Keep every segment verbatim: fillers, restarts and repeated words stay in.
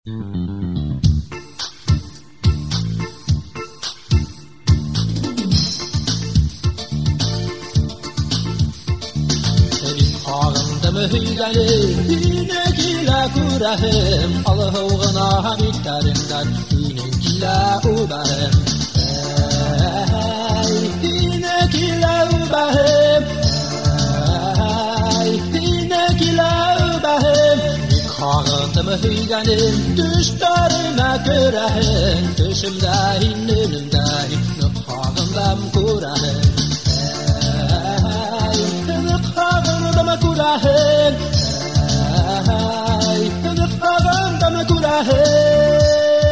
Hüyene gila kurahım Allah'ına miktarından Hüyene gila ubahım Hüyene gila ubahım Hüyene gila ubahım Nikahındım hüyenim Düşlerime kurahım Düşümdahim önümdahim Nikahındım kurahım Nikahındım kurahım Nikahındım kurahım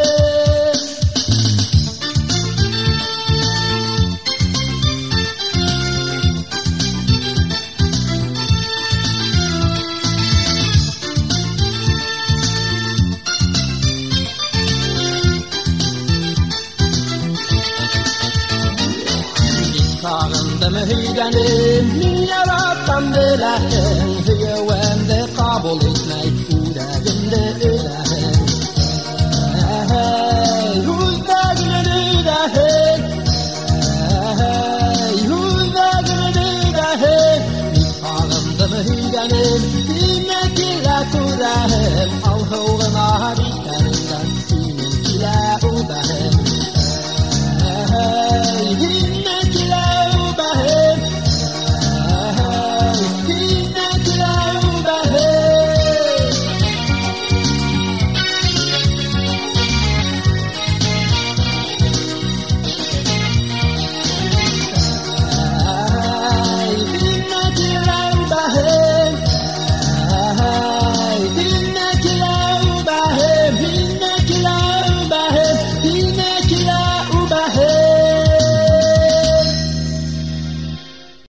Nikahındım hüyenim Min yarattan bilahım Hüyevende kabul etmey